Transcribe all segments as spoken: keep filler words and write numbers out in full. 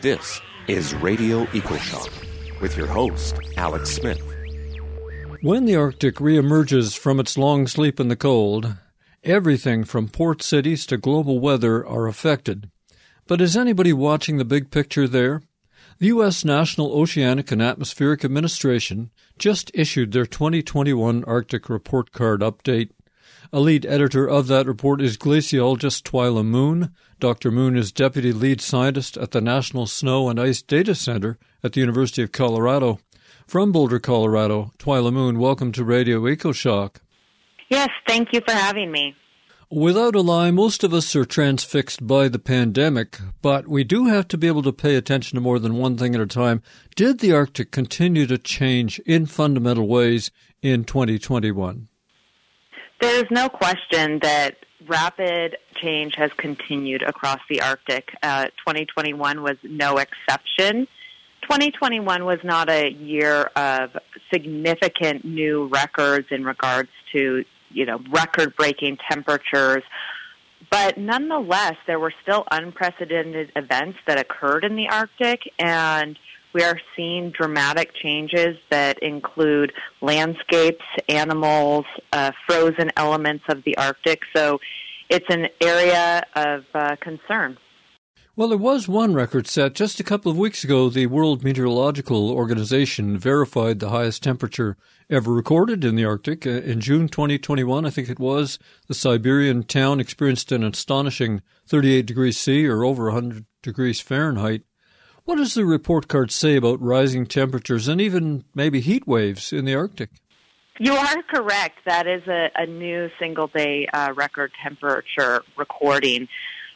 This is Radio EcoShock with your host, Alex Smith. When the Arctic reemerges from its long sleep in the cold, everything from port cities to global weather are affected. But is anybody watching the big picture there? The U S National Oceanic and Atmospheric Administration just issued their twenty twenty-one Arctic Report Card update. A lead editor of that report is glaciologist Twyla Moon. Doctor Moon is deputy lead scientist at the National Snow and Ice Data Center at the University of Colorado. From Boulder, Colorado, Twyla Moon, welcome to Radio EcoShock. Yes, thank you for having me. Without a lie, most of us are transfixed by the pandemic, but we do have to be able to pay attention to more than one thing at a time. Did the Arctic continue to change in fundamental ways in twenty twenty-one? There's no question that rapid change has continued across the Arctic. Uh, twenty twenty-one was no exception. twenty twenty-one was not a year of significant new records in regards to, you know, record-breaking temperatures. But nonetheless, there were still unprecedented events that occurred in the Arctic, and we are seeing dramatic changes that include landscapes, animals, uh, frozen elements of the Arctic. So it's an area of uh, concern. Well, there was one record set. Just a couple of weeks ago, the World Meteorological Organization verified the highest temperature ever recorded in the Arctic. In June twenty twenty-one, I think it was, the Siberian town experienced an astonishing thirty-eight degrees C, or over one hundred degrees Fahrenheit. What does the report card say about rising temperatures and even maybe heat waves in the Arctic? You are correct. That is a, a new single-day uh, record temperature recording.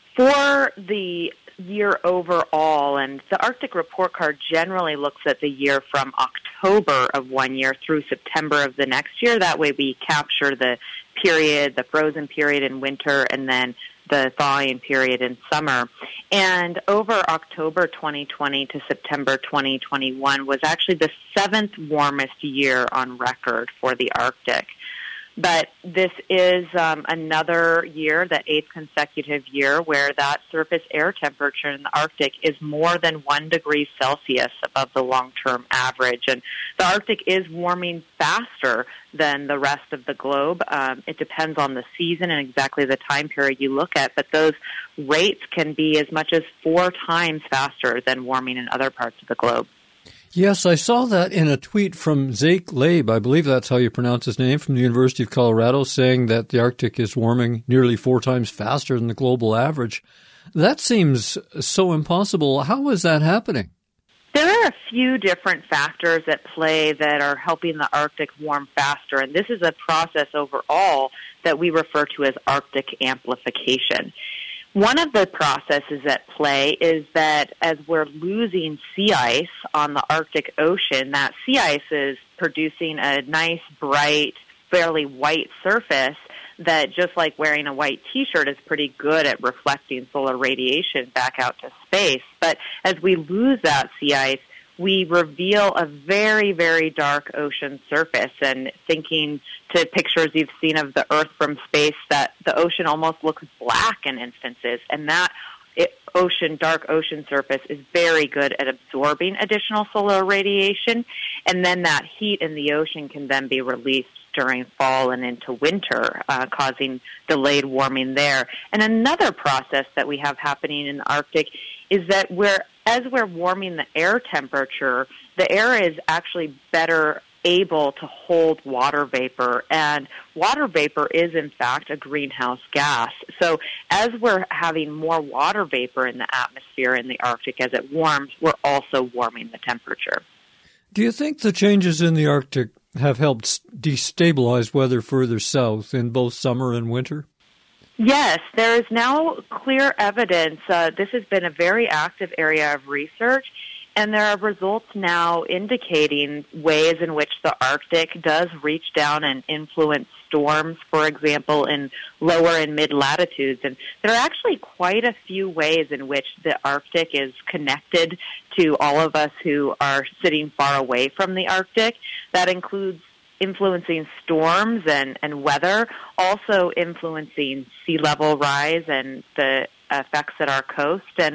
For the year overall, and the Arctic Report Card generally looks at the year from October of one year through September of the next year. That way we capture the period, the frozen period in winter, and then the thawing period in summer. And over October twenty twenty to September twenty twenty-one was actually the seventh warmest year on record for the Arctic. But this is um, another year, the eighth consecutive year, where that surface air temperature in the Arctic is more than one degree Celsius above the long-term average. And the Arctic is warming faster than the rest of the globe. Um, it depends on the season and exactly the time period you look at, but those rates can be as much as four times faster than warming in other parts of the globe. Yes, I saw that in a tweet from Zeke Labe, I believe that's how you pronounce his name, from the University of Colorado, saying that the Arctic is warming nearly four times faster than the global average. That seems so impossible. How is that happening? There are a few different factors at play that are helping the Arctic warm faster, and this is a process overall that we refer to as Arctic amplification. One of the processes at play is that as we're losing sea ice on the Arctic Ocean, that sea ice is producing a nice, bright, fairly white surface that, just like wearing a white T-shirt, is pretty good at reflecting solar radiation back out to space. But as we lose that sea ice, we reveal a very, very dark ocean surface. And thinking to pictures you've seen of the Earth from space, that the ocean almost looks black in instances. And that it, ocean, dark ocean surface is very good at absorbing additional solar radiation. And then that heat in the ocean can then be released during fall and into winter, uh, causing delayed warming there. And another process that we have happening in the Arctic is that we're, as we're warming the air temperature, the air is actually better able to hold water vapor, and water vapor is, in fact, a greenhouse gas. So as we're having more water vapor in the atmosphere in the Arctic as it warms, we're also warming the temperature. Do you think the changes in the Arctic have helped destabilize weather further south in both summer and winter? Yes, there is now clear evidence. Uh, this has been a very active area of research, and there are results now indicating ways in which the Arctic does reach down and influence storms, for example, in lower and mid-latitudes. And there are actually quite a few ways in which the Arctic is connected to all of us who are sitting far away from the Arctic. That includes influencing storms and, and weather, also influencing sea level rise and the effects at our coast. And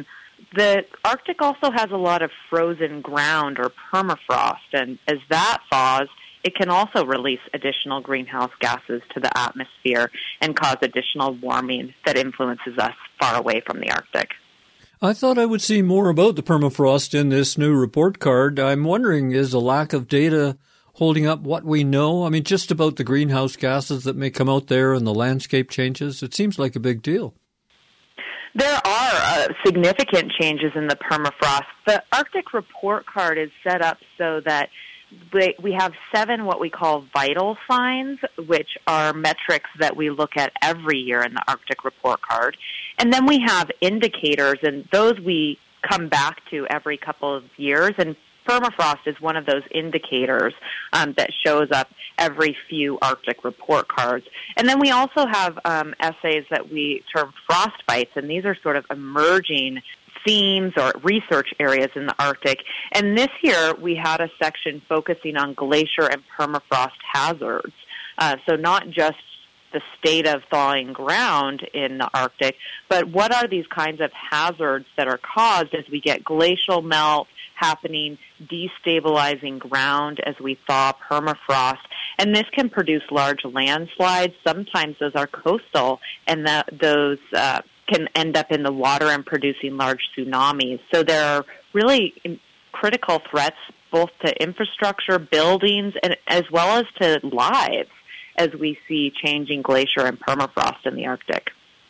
the Arctic also has a lot of frozen ground or permafrost, and as that thaws, it can also release additional greenhouse gases to the atmosphere and cause additional warming that influences us far away from the Arctic. I thought I would see more about the permafrost in this new report card. I'm wondering, is a lack of data holding up what we know? I mean, just about the greenhouse gases that may come out there and the landscape changes? It seems like a big deal. There are uh, significant changes in the permafrost. The Arctic report card is set up so that we have seven what we call vital signs, which are metrics that we look at every year in the Arctic report card. And then we have indicators, and those we come back to every couple of years. And permafrost is one of those indicators um, that shows up every few Arctic report cards. And then we also have um, essays that we term frostbites, and these are sort of emerging themes or research areas in the Arctic. And this year we had a section focusing on glacier and permafrost hazards. Uh, so not just the state of thawing ground in the Arctic, but what are these kinds of hazards that are caused as we get glacial melt happening, destabilizing ground as we thaw permafrost. And this can produce large landslides. Sometimes those are coastal, and that those uh, can end up in the water and producing large tsunamis. So there are really critical threats both to infrastructure, buildings, and as well as to lives as we see changing glacier and permafrost in the Arctic.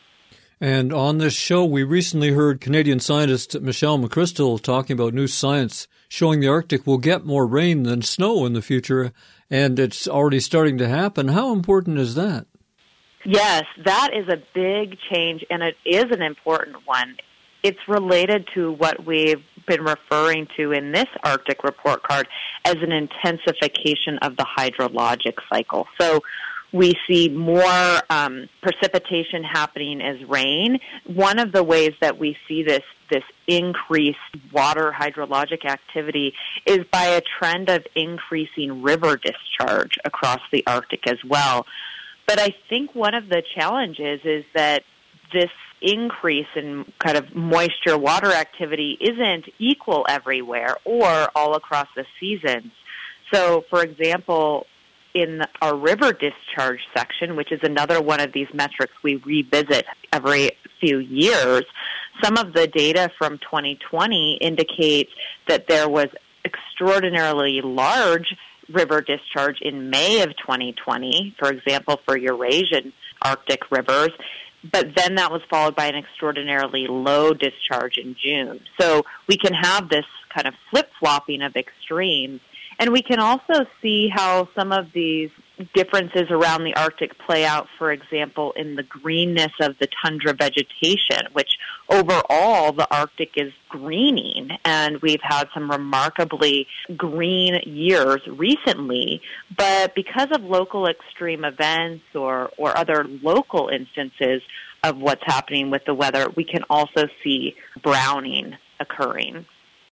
And on this show, we recently heard Canadian scientist Michelle McChrystal talking about new science showing the Arctic will get more rain than snow in the future, and it's already starting to happen. How important is that? Yes, that is a big change, and it is an important one. It's related to what we've been referring to in this Arctic report card as an intensification of the hydrologic cycle. So we see more um, precipitation happening as rain. One of the ways that we see this this increased water hydrologic activity is by a trend of increasing river discharge across the Arctic as well. But I think one of the challenges is that this increase in kind of moisture water activity isn't equal everywhere or all across the seasons. So, for example, in our river discharge section, which is another one of these metrics we revisit every few years, some of the data from twenty twenty indicates that there was extraordinarily large river discharge in May of twenty twenty, for example, for Eurasian Arctic rivers, but then that was followed by an extraordinarily low discharge in June. So we can have this kind of flip-flopping of extremes. And we can also see how some of these differences around the Arctic play out, for example, in the greenness of the tundra vegetation, which overall the Arctic is greening. And we've had some remarkably green years recently. But because of local extreme events or, or other local instances of what's happening with the weather, we can also see browning occurring.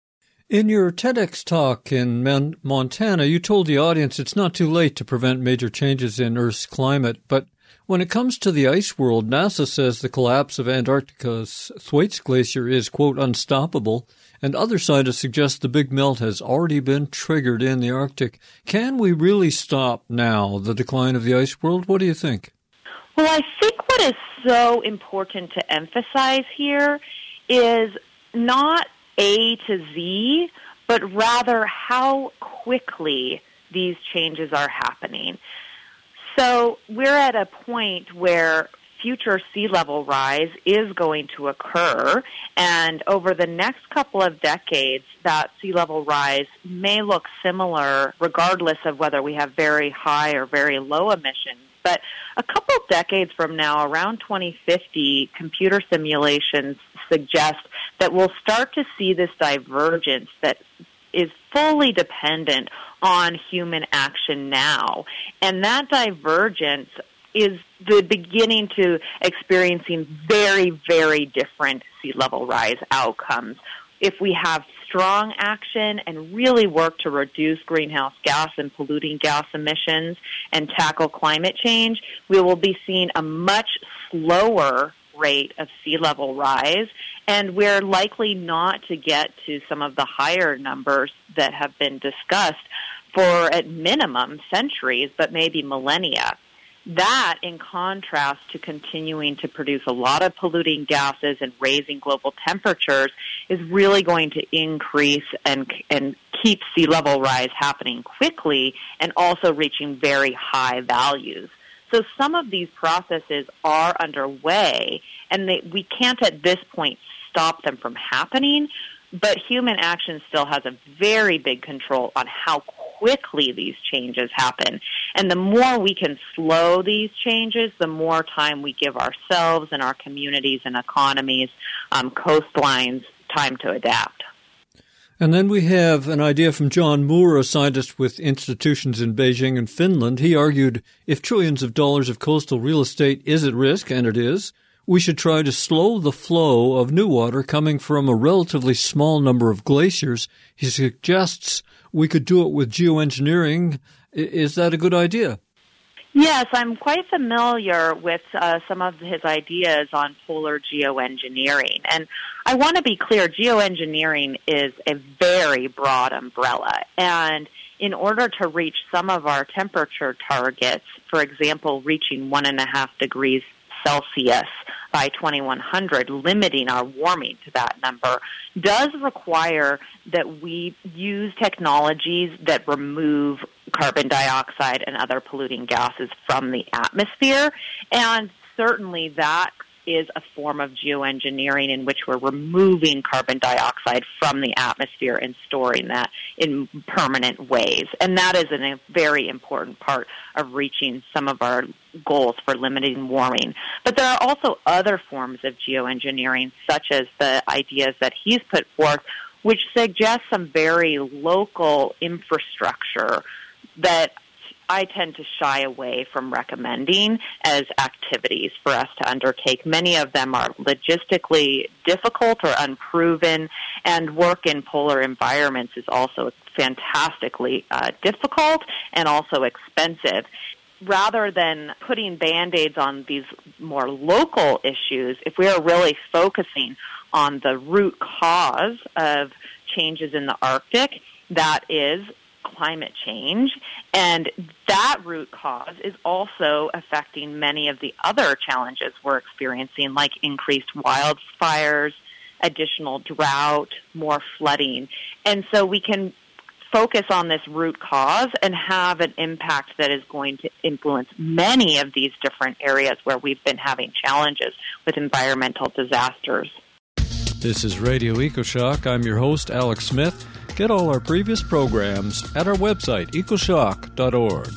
In your TEDx talk in Man- Montana, you told the audience it's not too late to prevent major changes in Earth's climate, but when it comes to the ice world, NASA says the collapse of Antarctica's Thwaites Glacier is, quote, unstoppable, and other scientists suggest the big melt has already been triggered in the Arctic. Can we really stop now the decline of the ice world? What do you think? Well, I think what is so important to emphasize here is not A to Z, but rather how quickly these changes are happening. So we're at a point where future sea level rise is going to occur, and over the next couple of decades, that sea level rise may look similar regardless of whether we have very high or very low emissions. But a couple of decades from now, around twenty fifty, computer simulations suggest that we'll start to see this divergence that is fully dependent on human action now. And that divergence is the beginning to experiencing very, very different sea level rise outcomes. If we have strong action and really work to reduce greenhouse gas and polluting gas emissions and tackle climate change, we will be seeing a much slower rate of sea level rise, and we're likely not to get to some of the higher numbers that have been discussed for, at minimum, centuries, but maybe millennia. That, in contrast to continuing to produce a lot of polluting gases and raising global temperatures, is really going to increase and and keep sea level rise happening quickly and also reaching very high values. So some of these processes are underway, and they, we can't at this point stop them from happening, but human action still has a very big control on how quickly these changes happen. And the more we can slow these changes, the more time we give ourselves and our communities and economies, um, coastlines, time to adapt. And then we have an idea from John Moore, a scientist with institutions in Beijing and Finland. He argued if trillions of dollars of coastal real estate is at risk, and it is, we should try to slow the flow of new water coming from a relatively small number of glaciers. He suggests we could do it with geoengineering. Is that a good idea? Yes, I'm quite familiar with uh, some of his ideas on polar geoengineering. And I want to be clear, geoengineering is a very broad umbrella. And in order to reach some of our temperature targets, for example, reaching one and a half degrees Celsius by twenty-one hundred, limiting our warming to that number, does require that we use technologies that remove carbon dioxide and other polluting gases from the atmosphere. And certainly that is a form of geoengineering in which we're removing carbon dioxide from the atmosphere and storing that in permanent ways. And that is an, a very important part of reaching some of our goals for limiting warming. But there are also other forms of geoengineering, such as the ideas that he's put forth, which suggest some very local infrastructure that I tend to shy away from recommending as activities for us to undertake. Many of them are logistically difficult or unproven, and work in polar environments is also fantastically uh, difficult and also expensive. Rather than putting Band-Aids on these more local issues, if we are really focusing on the root cause of changes in the Arctic, that is climate change, and that root cause is also affecting many of the other challenges we're experiencing, like increased wildfires, additional drought, more flooding. And so we can focus on this root cause and have an impact that is going to influence many of these different areas where we've been having challenges with environmental disasters. This is Radio EcoShock. I'm your host, Alex Smith. Get all our previous programs at our website, ecoshock dot org.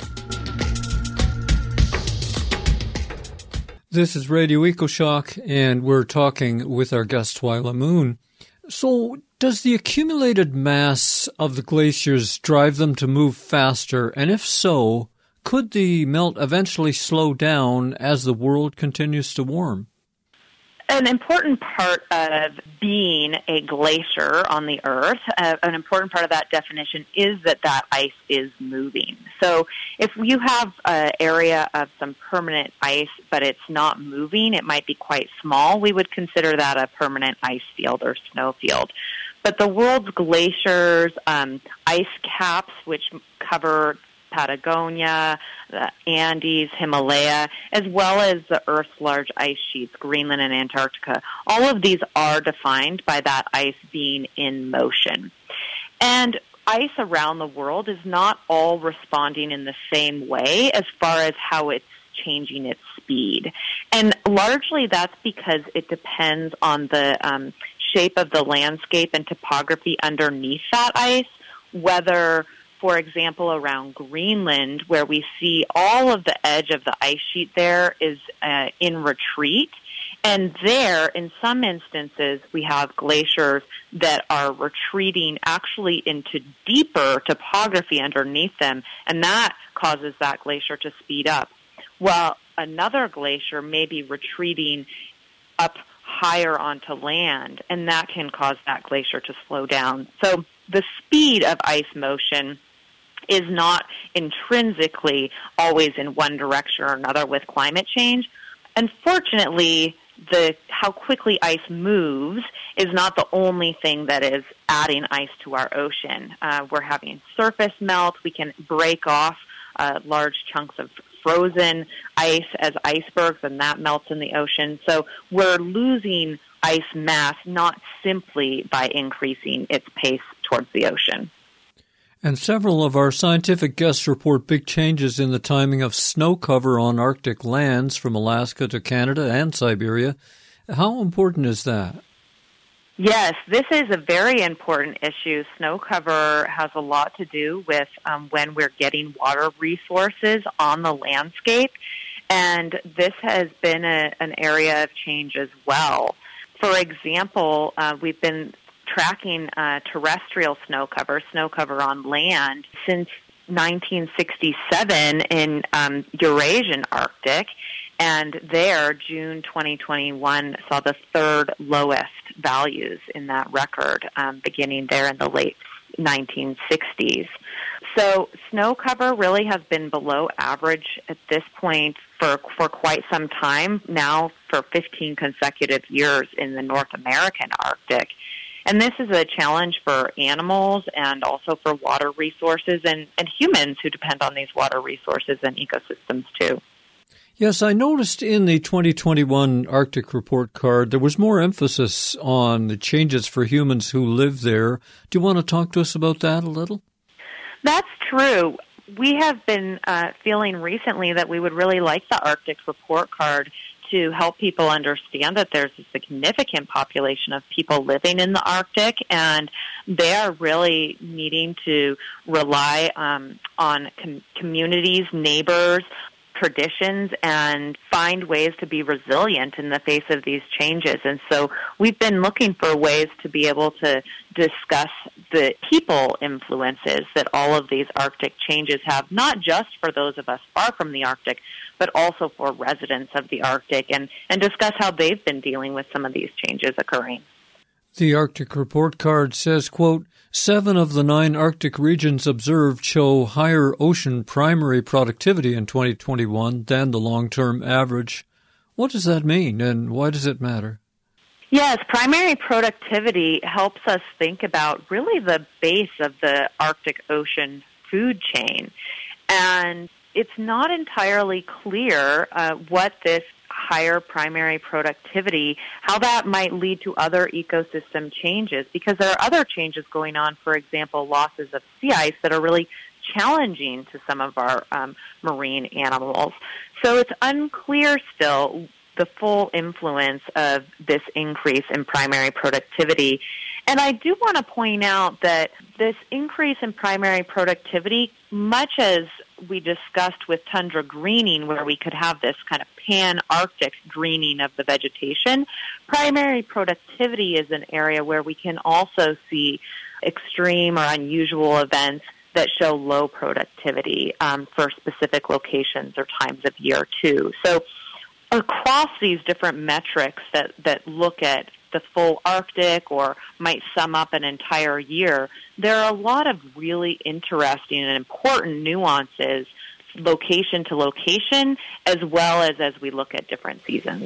This is Radio EcoShock, and we're talking with our guest, Twyla Moon. So, does the accumulated mass of the glaciers drive them to move faster? And if so, could the melt eventually slow down as the world continues to warm? An important part of being a glacier on the Earth, uh, an important part of that definition is that that ice is moving. So if you have an area of some permanent ice, but it's not moving, it might be quite small, we would consider that a permanent ice field or snow field. But the world's glaciers, um, ice caps, which cover Patagonia, the Andes, Himalaya, as well as the Earth's large ice sheets, Greenland and Antarctica. All of these are defined by that ice being in motion. And ice around the world is not all responding in the same way as far as how it's changing its speed. And largely that's because it depends on the um, shape of the landscape and topography underneath that ice, whether, for example, around Greenland, where we see all of the edge of the ice sheet there is uh, in retreat. And there, in some instances, we have glaciers that are retreating actually into deeper topography underneath them, and that causes that glacier to speed up. While another glacier may be retreating up higher onto land, and that can cause that glacier to slow down. So the speed of ice motion is not intrinsically always in one direction or another with climate change. Unfortunately, the how quickly ice moves is not the only thing that is adding ice to our ocean. Uh, we're having surface melt. We can break off uh, large chunks of frozen ice as icebergs, and that melts in the ocean. So we're losing ice mass not simply by increasing its pace towards the ocean. And several of our scientific guests report big changes in the timing of snow cover on Arctic lands from Alaska to Canada and Siberia. How important is that? Yes, this is a very important issue. Snow cover has a lot to do with um, when we're getting water resources on the landscape, and this has been a, an area of change as well. For example, uh, we've been tracking uh, terrestrial snow cover, snow cover on land, since nineteen sixty-seven in um, Eurasian Arctic, and there, June twenty twenty-one saw the third lowest values in that record, um, beginning there in the late nineteen sixties. So snow cover really has been below average at this point for, for quite some time, now for fifteen consecutive years in the North American Arctic. And this is a challenge for animals and also for water resources and, and humans who depend on these water resources and ecosystems too. Yes, I noticed in the twenty twenty-one Arctic Report Card there was more emphasis on the changes for humans who live there. Do you want to talk to us about that a little? That's true. We have been uh, feeling recently that we would really like the Arctic Report Card to help people understand that there's a significant population of people living in the Arctic, and they are really needing to rely um, on com- communities, neighbors, traditions, and find ways to be resilient in the face of these changes. And so we've been looking for ways to be able to discuss the people influences that all of these Arctic changes have, not just for those of us far from the Arctic, but also for residents of the Arctic, and, and discuss how they've been dealing with some of these changes occurring. The Arctic Report Card says, quote, seven of the nine Arctic regions observed show higher ocean primary productivity in twenty twenty-one than the long-term average. What does that mean, and why does it matter? Yes, primary productivity helps us think about really the base of the Arctic Ocean food chain. And it's not entirely clear uh, what this higher primary productivity, how that might lead to other ecosystem changes, because there are other changes going on, for example, losses of sea ice that are really challenging to some of our um, marine animals. So it's unclear still the full influence of this increase in primary productivity. And I do want to point out that this increase in primary productivity, much as we discussed with tundra greening, where we could have this kind of pan-Arctic greening of the vegetation, primary productivity is an area where we can also see extreme or unusual events that show low productivity um, for specific locations or times of year too. So across these different metrics that, that look at the full Arctic or might sum up an entire year, there are a lot of really interesting and important nuances location to location, as well as as we look at different seasons.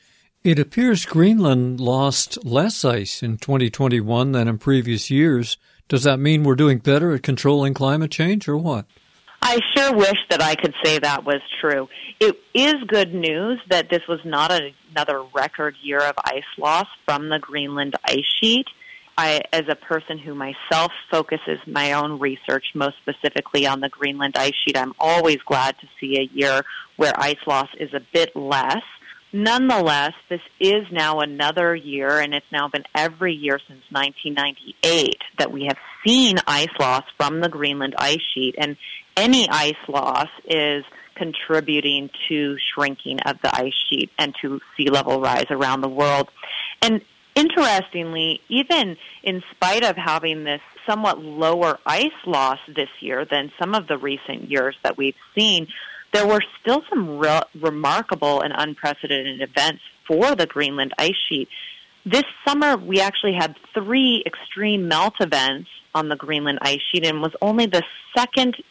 It appears Greenland lost less ice in twenty twenty-one than in previous years. Does that mean we're doing better at controlling climate change, or what? I sure wish that I could say that was true. It is good news that this was not a, another record year of ice loss from the Greenland ice sheet. I, as a person who myself focuses my own research most specifically on the Greenland ice sheet, I'm always glad to see a year where ice loss is a bit less. Nonetheless, this is now another year, and it's now been every year since nineteen ninety-eight that we have seen ice loss from the Greenland ice sheet, and any ice loss is contributing to shrinking of the ice sheet and to sea level rise around the world. And interestingly, even in spite of having this somewhat lower ice loss this year than some of the recent years that we've seen, there were still some re- remarkable and unprecedented events for the Greenland ice sheet. This summer, we actually had three extreme melt events on the Greenland ice sheet, and was only the second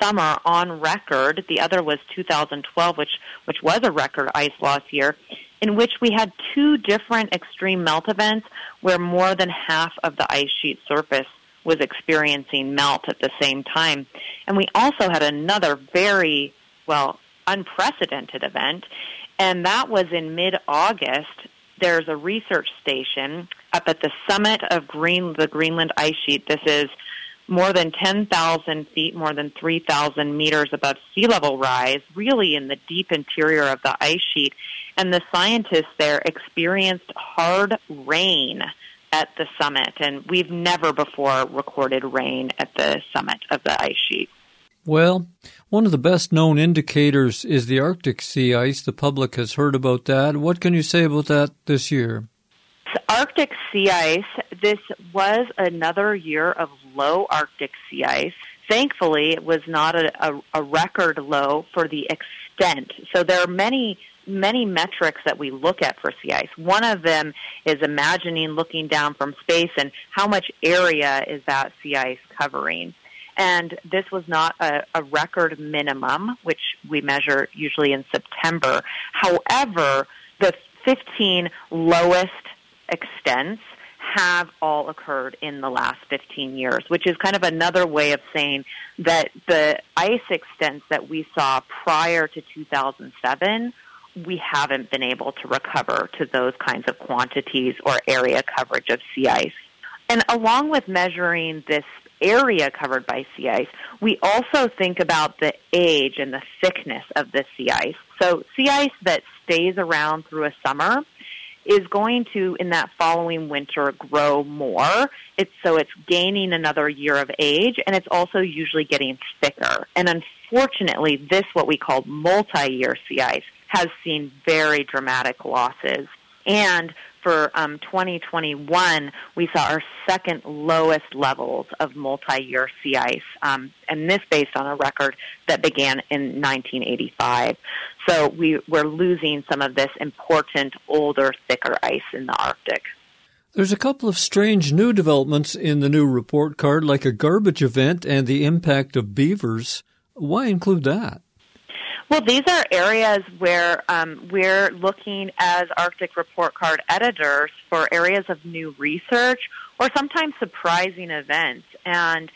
summer on record. The other was two thousand twelve, which, which was a record ice loss year, in which we had two different extreme melt events where more than half of the ice sheet surface was experiencing melt at the same time. And we also had another very, well, unprecedented event, and that was in mid-August. There's a research station up at the summit of Green, the Greenland ice sheet. This is more than ten thousand feet, more than three thousand meters above sea level rise, really in the deep interior of the ice sheet. And the scientists there experienced hard rain at the summit, and we've never before recorded rain at the summit of the ice sheet. Well, one of the best-known indicators is the Arctic sea ice. The public has heard about that. What can you say about that this year? The Arctic sea ice, this was another year of low Arctic sea ice. Thankfully, it was not a, a, a record low for the extent. So there are many, many metrics that we look at for sea ice. One of them is imagining looking down from space and how much area is that sea ice covering. And this was not a, a record minimum, which we measure usually in September. However, the fifteen lowest extents have all occurred in the last fifteen years, which is kind of another way of saying that the ice extents that we saw prior to two thousand seven, we haven't been able to recover to those kinds of quantities or area coverage of sea ice. And along with measuring this area covered by sea ice, we also think about the age and the thickness of the sea ice. So sea ice that stays around through a summer is going to, in that following winter, grow more. It's, so it's gaining another year of age, and it's also usually getting thicker. And unfortunately, this, what we call multi-year sea ice, has seen very dramatic losses. And for um, twenty twenty-one, we saw our second lowest levels of multi-year sea ice, um, and this based on a record that began in nineteen eighty-five. So we, we're losing some of this important, older, thicker ice in the Arctic. There's a couple of strange new developments in the new report card, like a garbage event and the impact of beavers. Why include that? Well, these are areas where um, we're looking as Arctic Report Card editors for areas of new research or sometimes surprising events. And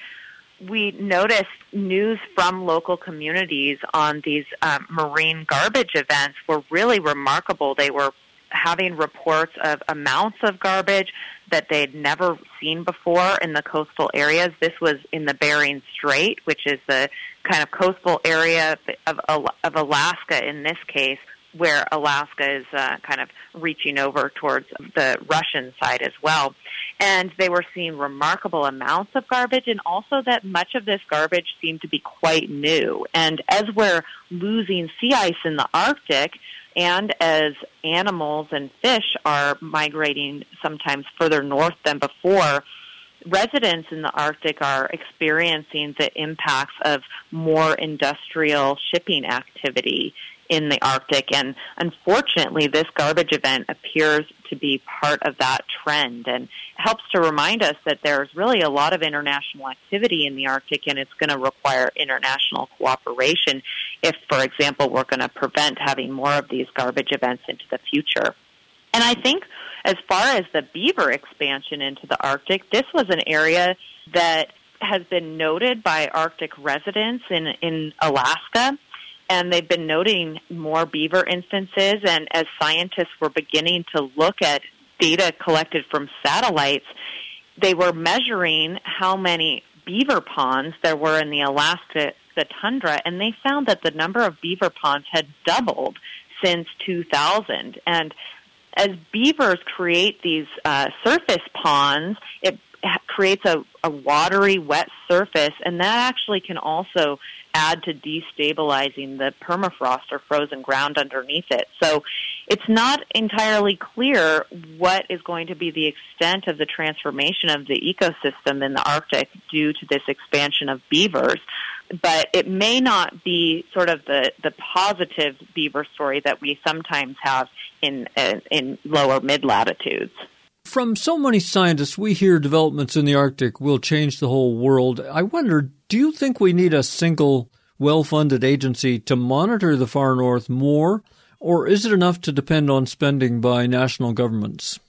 we noticed news from local communities on these um, marine garbage events were really remarkable. They were having reports of amounts of garbage that they'd never seen before in the coastal areas. This was in the Bering Strait, which is the kind of coastal area of, of Alaska in this case, where Alaska is uh, kind of reaching over towards the Russian side as well. And they were seeing remarkable amounts of garbage, and also that much of this garbage seemed to be quite new. And as we're losing sea ice in the Arctic, and as animals and fish are migrating sometimes further north than before, residents in the Arctic are experiencing the impacts of more industrial shipping activity in the Arctic. And unfortunately, this garbage event appears to be part of that trend, and helps to remind us that there's really a lot of international activity in the Arctic, and it's going to require international cooperation if, for example, we're going to prevent having more of these garbage events into the future. And I think as far as the beaver expansion into the Arctic, this was an area that has been noted by Arctic residents in, in Alaska, and they've been noting more beaver instances. And as scientists were beginning to look at data collected from satellites, they were measuring how many beaver ponds there were in the Alaska the tundra, and they found that the number of beaver ponds had doubled since two thousand. And as beavers create these uh, surface ponds, it creates a, a watery, wet surface, and that actually can also add to destabilizing the permafrost or frozen ground underneath it. So it's not entirely clear what is going to be the extent of the transformation of the ecosystem in the Arctic due to this expansion of beavers, but it may not be sort of the, the positive beaver story that we sometimes have in, uh, in lower mid-latitudes. From so many scientists, we hear developments in the Arctic will change the whole world. I wonder, do you think we need a single well-funded agency to monitor the far north more, or is it enough to depend on spending by national governments?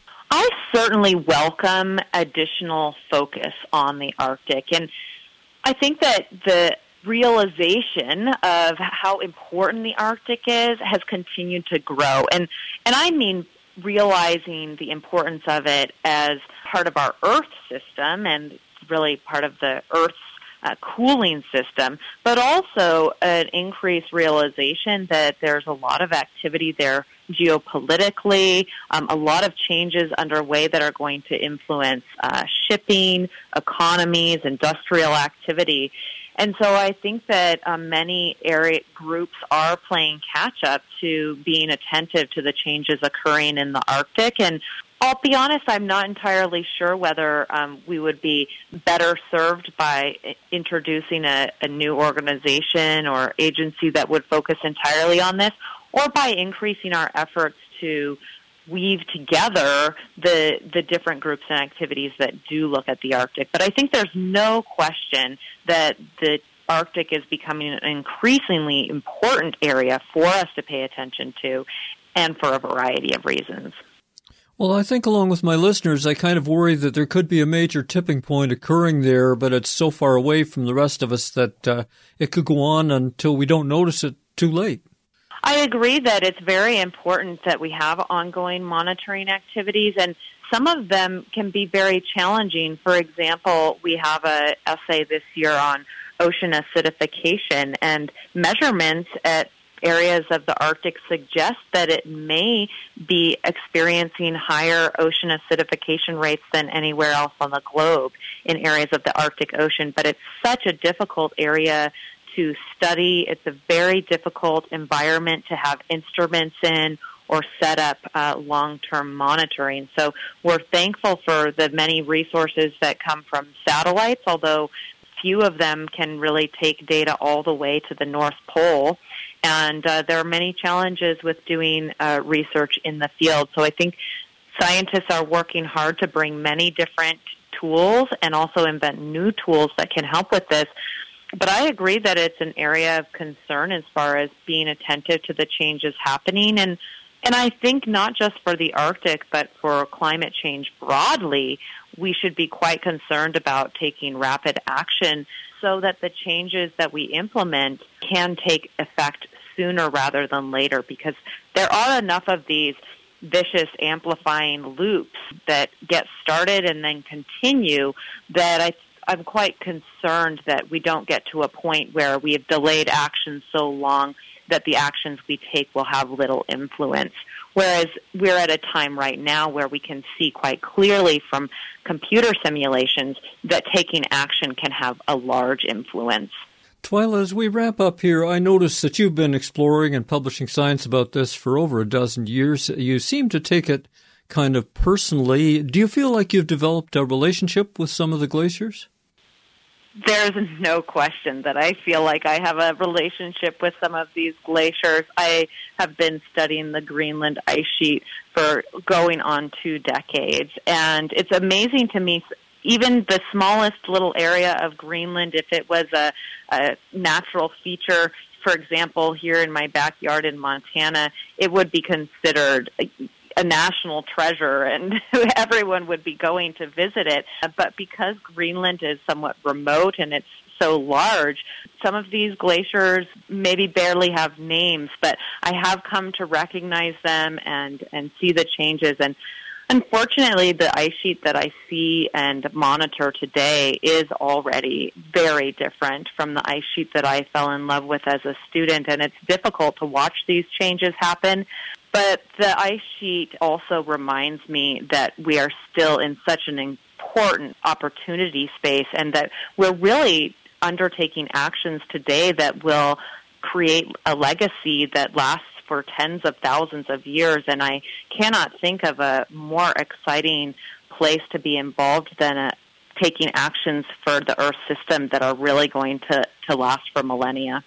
I certainly welcome additional focus on the Arctic, and I think that the realization of how important the Arctic is has continued to grow. And and I mean realizing the importance of it as part of our Earth system and really part of the Earth's uh, cooling system, but also an increased realization that there's a lot of activity there geopolitically, um, a lot of changes underway that are going to influence uh, shipping, economies, industrial activity. And so I think that um, many area groups are playing catch-up to being attentive to the changes occurring in the Arctic. And I'll be honest, I'm not entirely sure whether um, we would be better served by introducing a, a new organization or agency that would focus entirely on this, or by increasing our efforts to weave together the the different groups and activities that do look at the Arctic. But I think there's no question that the Arctic is becoming an increasingly important area for us to pay attention to, and for a variety of reasons. Well, I think along with my listeners, I kind of worry that there could be a major tipping point occurring there, but it's so far away from the rest of us that uh, it could go on until we don't notice it too late. I agree that it's very important that we have ongoing monitoring activities, and some of them can be very challenging. For example, we have an essay this year on ocean acidification, and measurements at areas of the Arctic suggest that it may be experiencing higher ocean acidification rates than anywhere else on the globe in areas of the Arctic Ocean. But it's such a difficult area to study. It's a very difficult environment to have instruments in or set up uh, long-term monitoring. So we're thankful for the many resources that come from satellites, although few of them can really take data all the way to the North Pole. And uh, there are many challenges with doing uh, research in the field. So I think scientists are working hard to bring many different tools and also invent new tools that can help with this. But I agree that it's an area of concern as far as being attentive to the changes happening. And, and I think not just for the Arctic, but for climate change broadly, we should be quite concerned about taking rapid action so that the changes that we implement can take effect sooner rather than later, because there are enough of these vicious amplifying loops that get started and then continue that I, I'm quite concerned that we don't get to a point where we have delayed action so long that the actions we take will have little influence. Whereas we're at a time right now where we can see quite clearly from computer simulations that taking action can have a large influence. Twyla, as we wrap up here, I notice that you've been exploring and publishing science about this for over a dozen years. You seem to take it kind of personally. Do you feel like you've developed a relationship with some of the glaciers? There's no question that I feel like I have a relationship with some of these glaciers. I have been studying the Greenland ice sheet for going on two decades, and it's amazing to me, even the smallest little area of Greenland, if it was a, a natural feature, for example, here in my backyard in Montana, it would be considered a, a national treasure, and everyone would be going to visit it. But because Greenland is somewhat remote and it's so large, some of these glaciers maybe barely have names, but I have come to recognize them and, and see the changes. And unfortunately, the ice sheet that I see and monitor today is already very different from the ice sheet that I fell in love with as a student, and it's difficult to watch these changes happen. But the ice sheet also reminds me that we are still in such an important opportunity space, and that we're really undertaking actions today that will create a legacy that lasts for tens of thousands of years. And I cannot think of a more exciting place to be involved than a, taking actions for the Earth system that are really going to, to last for millennia.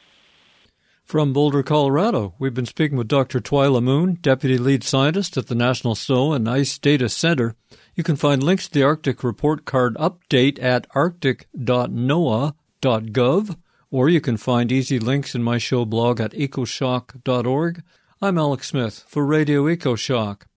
From Boulder, Colorado, we've been speaking with Doctor Twyla Moon, Deputy Lead Scientist at the National Snow and Ice Data Center. You can find links to the Arctic Report Card update at arctic dot noaa dot gov or you can find easy links in my show blog at ecoshock dot org. I'm Alex Smith for Radio EcoShock.